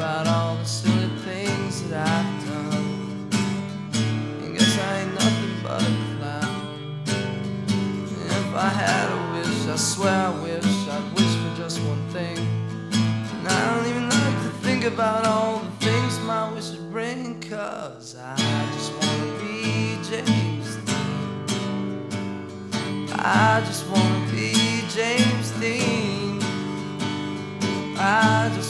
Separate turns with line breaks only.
about all the silly things that I've done. I guess I ain't nothing but a clown. And if I had a wish, I swear I'd wish for just one thing. And I don't even like to think about all the things my wish would bring, 'cause I just wanna be James Dean. I just wanna be James Dean. I just